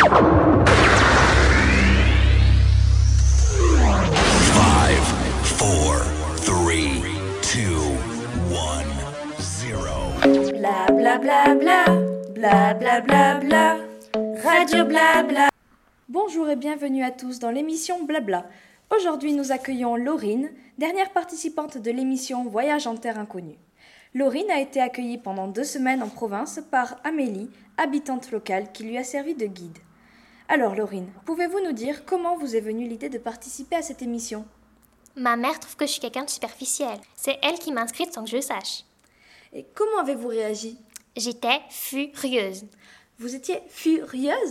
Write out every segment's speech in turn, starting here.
Bla bla bla bla, bla bla bla bla, Radio Blabla. Bonjour et bienvenue à tous dans l'émission Blabla. Aujourd'hui nous accueillons Laurine, dernière participante de l'émission Voyage en terre inconnue. Laurine a été accueillie pendant 2 semaines en province par Amélie, habitante locale qui lui a servi de guide. Alors Laurine, pouvez-vous nous dire comment vous est venue l'idée de participer à cette émission ? Ma mère trouve que je suis quelqu'un de superficiel. C'est elle qui m'a inscrite sans que je le sache. Et comment avez-vous réagi ? J'étais furieuse. Vous étiez furieuse ?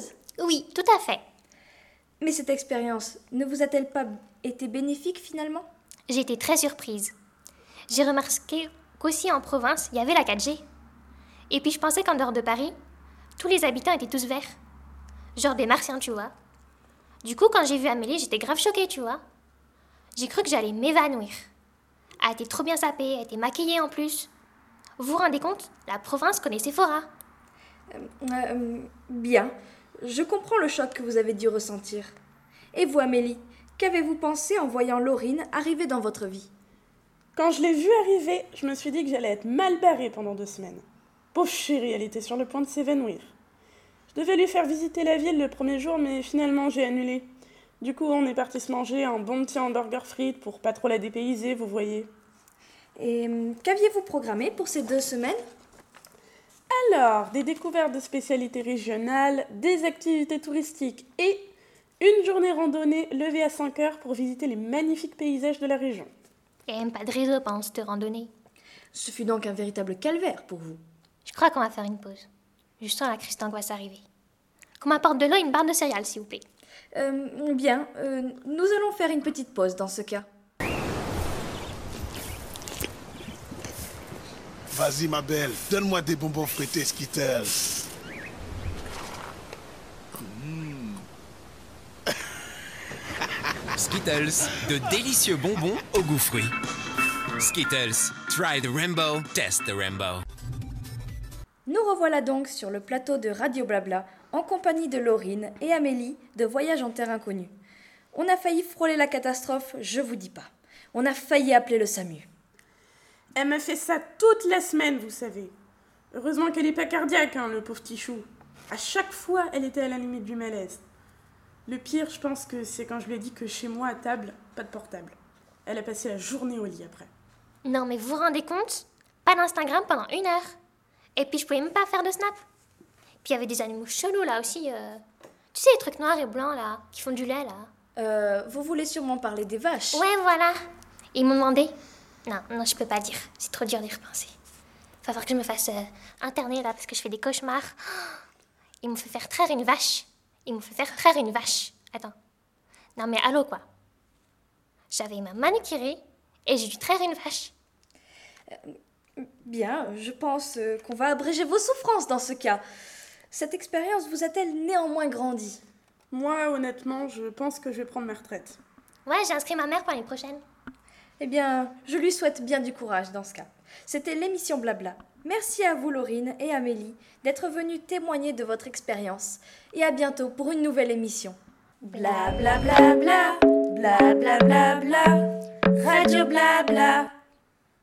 Oui, tout à fait. Mais cette expérience ne vous a-t-elle pas été bénéfique finalement ? J'ai été très surprise. J'ai remarqué qu'aussi en province, il y avait la 4G. Et puis je pensais qu'en dehors de Paris, tous les habitants étaient tous verts. Genre des martiens, tu vois. Du coup, quand j'ai vu Amélie, j'étais grave choquée, tu vois. J'ai cru que j'allais m'évanouir. Elle était trop bien sapée, elle était maquillée en plus. Vous vous rendez compte ? La province connaît Sephora. Bien. Je comprends le choc que vous avez dû ressentir. Et vous, Amélie, qu'avez-vous pensé en voyant Laurine arriver dans votre vie ? Quand je l'ai vue arriver, je me suis dit que j'allais être mal barrée pendant 2 semaines. Pauvre chérie, elle était sur le point de s'évanouir. Je devais lui faire visiter la ville le premier jour, mais finalement j'ai annulé. Du coup, on est parti se manger un bon petit hamburger frites pour pas trop la dépayser, vous voyez. Et qu'aviez-vous programmé pour ces 2 semaines ? Alors, des découvertes de spécialités régionales, des activités touristiques et une journée randonnée levée à 5 heures pour visiter les magnifiques paysages de la région. Il n'y a même pas de réseau pendant cette randonnée. Ce fut donc un véritable calvaire pour vous. Je crois qu'on va faire une pause. Je sens la crise d'angoisse arriver. Qu'on m'apporte de l'eau et une barre de céréales, s'il vous plaît. Bien, nous allons faire une petite pause dans ce cas. Vas-y ma belle, donne-moi des bonbons fruités Skittles. Skittles, de délicieux bonbons au goût fruit. Skittles, try the rainbow, test the rainbow. Nous revoilà donc sur le plateau de Radio Blabla en compagnie de Laurine et Amélie de Voyage en terre inconnue. On a failli frôler la catastrophe, je vous dis pas. On a failli appeler le SAMU. Elle m'a fait ça toute la semaine, vous savez. Heureusement qu'elle n'est pas cardiaque, le pauvre petit chou. À chaque fois, elle était à la limite du malaise. Le pire, je pense que c'est quand je lui ai dit que chez moi, à table, pas de portable. Elle a passé la journée au lit après. Non, mais vous vous rendez compte ? Pas d'Instagram pendant 1 heure. Et puis je pouvais même pas faire de snap. Puis il y avait des animaux chelous là aussi. Tu sais, les trucs noirs et blancs là, qui font du lait là. Vous voulez sûrement parler des vaches ? Ouais, voilà. Ils m'ont demandé. Non, je peux pas dire. C'est trop dur d'y repenser. Va falloir que je me fasse interner là parce que je fais des cauchemars. Ils m'ont fait faire traire une vache. Attends. Non mais allô quoi. J'avais ma manucurée et j'ai dû traire une vache. Bien, je pense qu'on va abréger vos souffrances dans ce cas. Cette expérience vous a-t-elle néanmoins grandi ? Moi, honnêtement, je pense que je vais prendre ma retraite. Ouais, j'ai inscrit ma mère pour l'année prochaine. Eh bien, je lui souhaite bien du courage dans ce cas. C'était l'émission Blabla. Merci à vous Laurine et Amélie d'être venues témoigner de votre expérience. Et à bientôt pour une nouvelle émission. Bla bla bla bla, bla bla bla bla, Radio Blabla.